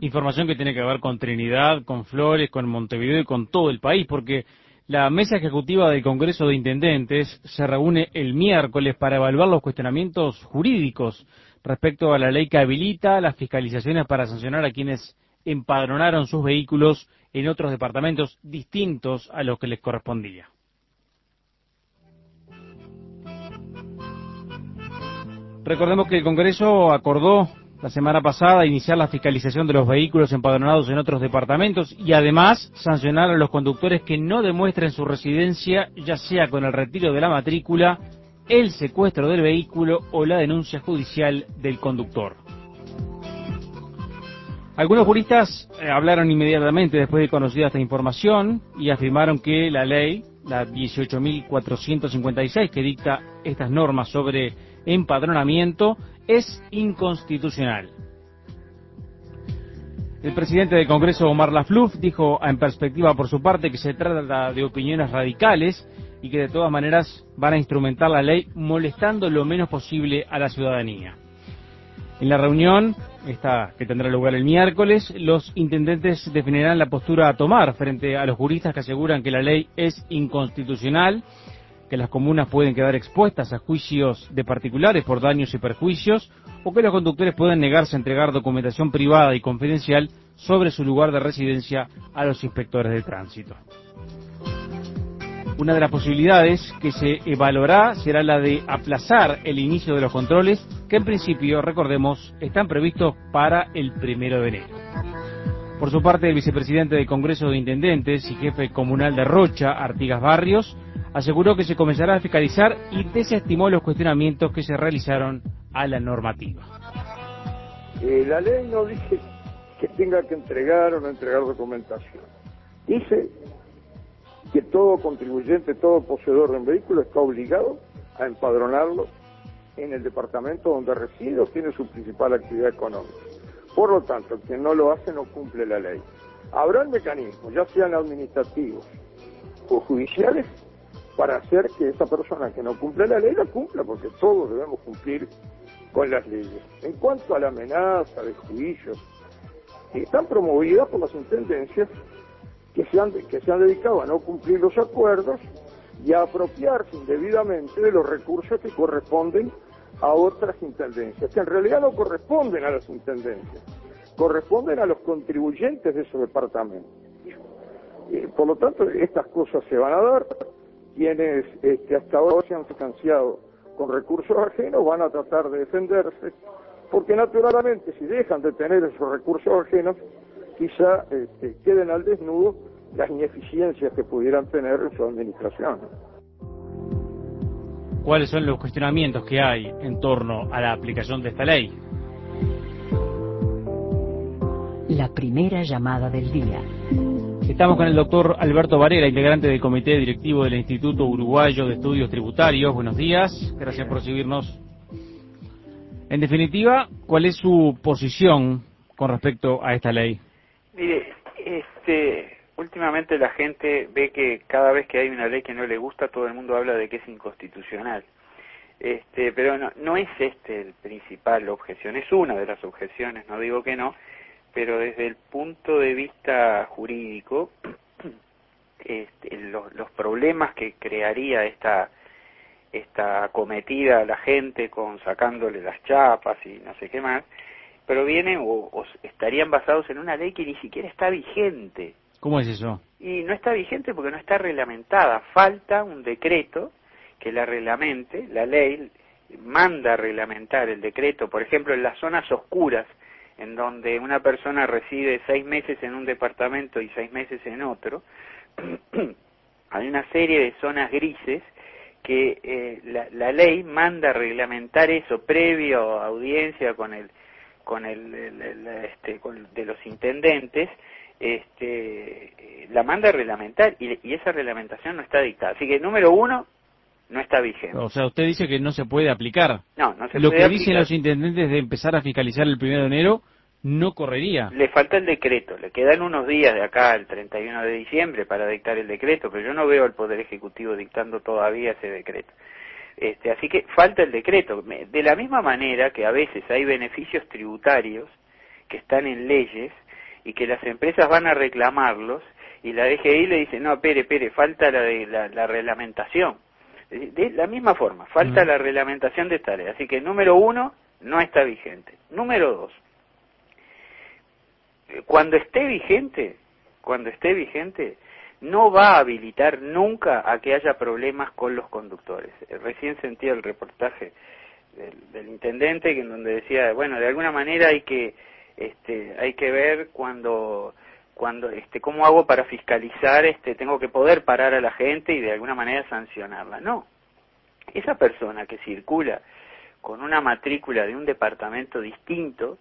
Información que tiene que ver con Trinidad, con Flores, con Montevideo y con todo el país, porque la mesa ejecutiva del Congreso de Intendentes se reúne el miércoles para evaluar los cuestionamientos jurídicos respecto a la ley que habilita las fiscalizaciones para sancionar a quienes empadronaron sus vehículos en otros departamentos distintos a los que les correspondía. Recordemos que el Congreso acordó la semana pasada iniciar la fiscalización de los vehículos empadronados en otros departamentos y además sancionar a los conductores que no demuestren su residencia, ya sea con el retiro de la matrícula, el secuestro del vehículo o la denuncia judicial del conductor. Algunos juristas hablaron inmediatamente después de conocida esta información y afirmaron que la ley, la 18.456, que dicta estas normas sobre empadronamiento, es inconstitucional. El presidente del Congreso, Omar Lafluf, dijo En Perspectiva por su parte que se trata de opiniones radicales y que de todas maneras van a instrumentar la ley molestando lo menos posible a la ciudadanía. En la reunión, esta que tendrá lugar el miércoles, los intendentes definirán la postura a tomar frente a los juristas que aseguran que la ley es inconstitucional, que las comunas pueden quedar expuestas a juicios de particulares por daños y perjuicios, o que los conductores pueden negarse a entregar documentación privada y confidencial sobre su lugar de residencia a los inspectores de tránsito. Una de las posibilidades que se evaluará será la de aplazar el inicio de los controles, que en principio, recordemos, están previstos para el 1 de enero. Por su parte, el vicepresidente del Congreso de Intendentes y jefe comunal de Rocha, Artigas Barrios, aseguró que se comenzará a fiscalizar y desestimó los cuestionamientos que se realizaron a la normativa. La ley no dice que tenga que entregar o no entregar documentación. Dice que todo contribuyente, todo poseedor de un vehículo está obligado a empadronarlo en el departamento donde reside o tiene su principal actividad económica. Por lo tanto, el que no lo hace no cumple la ley. Habrá mecanismos, ya sean administrativos o judiciales, para hacer que esa persona que no cumple la ley la cumpla, porque todos debemos cumplir con las leyes. En cuanto a la amenaza de juicios, están promovidas por las intendencias que se han dedicado a no cumplir los acuerdos y a apropiarse indebidamente de los recursos que corresponden a otras intendencias, que en realidad no corresponden a las intendencias, corresponden a los contribuyentes de esos departamentos. Por lo tanto, estas cosas se van a dar. Quienes hasta ahora se han financiado con recursos ajenos van a tratar de defenderse, porque naturalmente si dejan de tener esos recursos ajenos, quizá queden al desnudo las ineficiencias que pudieran tener en su administración. ¿Cuáles son los cuestionamientos que hay en torno a la aplicación de esta ley? La primera llamada del día. Estamos con el doctor Alberto Varela, integrante del Comité Directivo del Instituto Uruguayo de Estudios Tributarios. Buenos días, gracias por recibirnos. En definitiva, ¿cuál es su posición con respecto a esta ley? Mire, últimamente la gente ve que cada vez que hay una ley que no le gusta, todo el mundo habla de que es inconstitucional. Pero no es el principal objeción, es una de las objeciones, no digo que no, pero desde el punto de vista jurídico, los problemas que crearía esta acometida a la gente con sacándole las chapas y no sé qué más, provienen o estarían basados en una ley que ni siquiera está vigente. ¿Cómo es eso? Y no está vigente porque no está reglamentada. Falta un decreto que la reglamente. La ley manda a reglamentar el decreto, por ejemplo, en las zonas oscuras, en donde una persona reside 6 meses en un departamento y 6 meses en otro. Hay una serie de zonas grises que la ley manda a reglamentar eso previo a audiencia con de los intendentes, la manda a reglamentar y esa reglamentación no está dictada. Así que, número uno, no está vigente. O sea, usted dice que no se puede aplicar. No se Lo puede que aplicar. dicen los intendentes de empezar a fiscalizar el 1 de enero no correría. Le falta el decreto, le quedan unos días de acá al 31 de diciembre para dictar el decreto, pero yo no veo al Poder Ejecutivo dictando todavía ese decreto. Así que falta el decreto. De la misma manera que a veces hay beneficios tributarios que están en leyes y que las empresas van a reclamarlos, y la DGI le dice, no, espere, falta la reglamentación. De la misma forma, falta la reglamentación de esta ley. Así que número 1, no está vigente. Número 2, cuando esté vigente, no va a habilitar nunca a que haya problemas con los conductores. Recién sentí el reportaje del intendente, en donde decía, bueno, de alguna manera hay que ver cómo hago para fiscalizar, tengo que poder parar a la gente y de alguna manera sancionarla. No, esa persona que circula con una matrícula de un departamento distinto,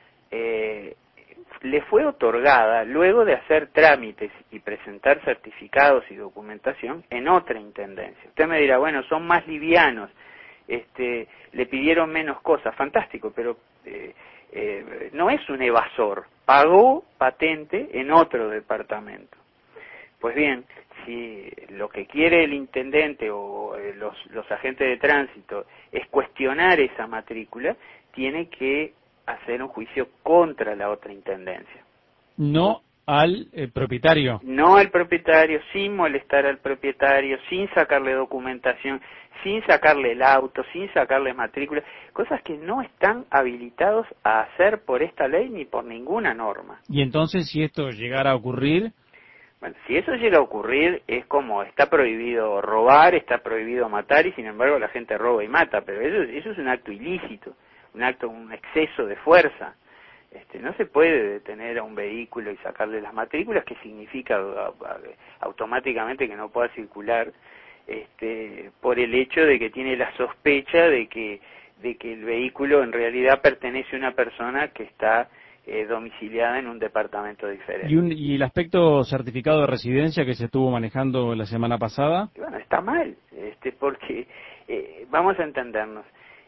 le fue otorgada luego de hacer trámites y presentar certificados y documentación en otra intendencia. Usted me dirá, bueno, son más livianos, le pidieron menos cosas, fantástico, pero no es un evasor, pagó patente en otro departamento. Pues bien, si lo que quiere el intendente o los agentes de tránsito es cuestionar esa matrícula, tiene que hacer un juicio contra la otra intendencia. No al propietario. No al propietario, sin molestar al propietario, sin sacarle documentación, sin sacarle el auto, sin sacarle matrícula, cosas que no están habilitados a hacer por esta ley ni por ninguna norma. Y entonces, si esto llegara a ocurrir... Bueno, si eso llega a ocurrir, es como está prohibido robar, está prohibido matar, y sin embargo la gente roba y mata, pero eso es un acto ilícito, un exceso de fuerza. No se puede detener a un vehículo y sacarle las matrículas, que significa automáticamente que no pueda circular, por el hecho de que tiene la sospecha de que el vehículo en realidad pertenece a una persona que está domiciliada en un departamento diferente. ¿Y el aspecto certificado de residencia que se estuvo manejando la semana pasada? Bueno, está mal, porque vamos a entendernos.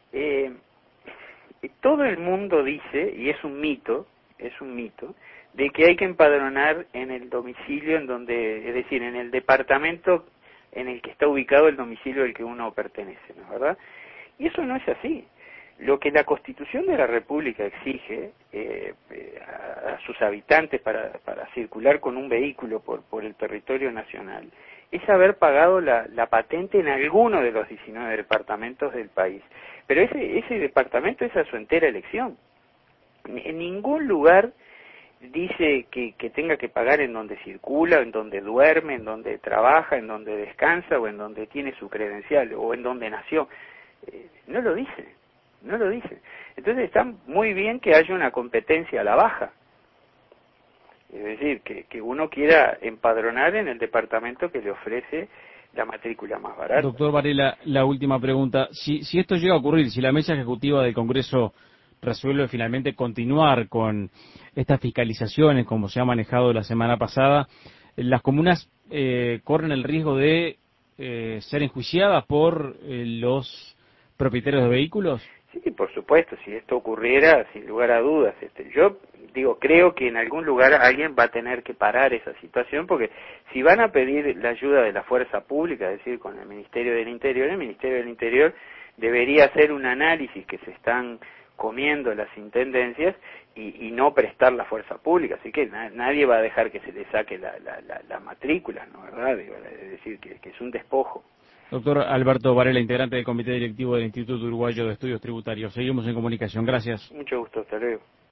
Todo el mundo dice, y es un mito, de que hay que empadronar en el domicilio es decir, en el departamento en el que está ubicado el domicilio al que uno pertenece, ¿no es verdad? Y eso no es así. Lo que la Constitución de la República exige a sus habitantes para circular con un vehículo por el territorio nacional es haber pagado la patente en alguno de los 19 departamentos del país. Pero ese departamento es a su entera elección. En ningún lugar dice que tenga que pagar en donde circula, en donde duerme, en donde trabaja, en donde descansa, o en donde tiene su credencial, o en donde nació. No lo dice. Entonces está muy bien que haya una competencia a la baja. Es decir, que uno quiera empadronar en el departamento que le ofrece la matrícula más barata. Doctor Varela, la última pregunta. Si esto llega a ocurrir, si la mesa ejecutiva del Congreso resuelve finalmente continuar con estas fiscalizaciones como se ha manejado la semana pasada, las comunas corren el riesgo de ser enjuiciadas por los propietarios de vehículos. Sí, por supuesto, si esto ocurriera, sin lugar a dudas. Yo creo que en algún lugar alguien va a tener que parar esa situación, porque si van a pedir la ayuda de la fuerza pública, es decir, con el Ministerio del Interior debería hacer un análisis que se están comiendo las intendencias y no prestar la fuerza pública. Así que nadie va a dejar que se le saque la matrícula, ¿no? ¿Verdad? Es decir, que es un despojo. Doctor Alberto Varela, integrante del Comité Directivo del Instituto Uruguayo de Estudios Tributarios. Seguimos en comunicación. Gracias. Mucho gusto. Hasta luego.